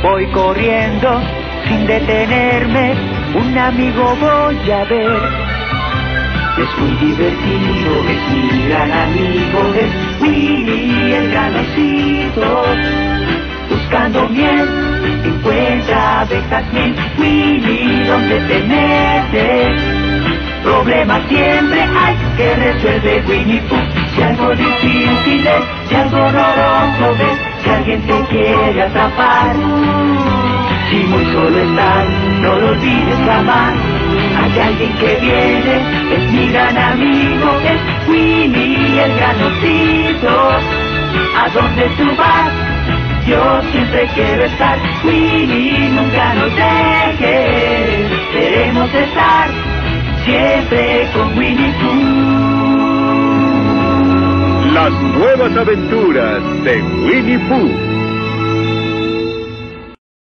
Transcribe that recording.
Voy corriendo sin detenerme, un amigo voy a ver. Es muy divertido, es mi gran amigo, es Winnie el gran osito. Buscando miel, encuentra abejas mil. Winnie, ¿dónde te metes? Problemas siempre hay que resuelve Winnie Pooh. Si algo difícil es, si algo horroroso ves, si alguien te quiere atrapar, si muy solo estás, no lo olvides jamás. Hay alguien que viene, es mi gran amigo, es Winnie el gran osito. ¿A dónde tú vas? Yo siempre quiero estar. Winnie, nunca nos dejes, queremos estar siempre con Winnie Pooh. Las nuevas aventuras de Winnie Pooh.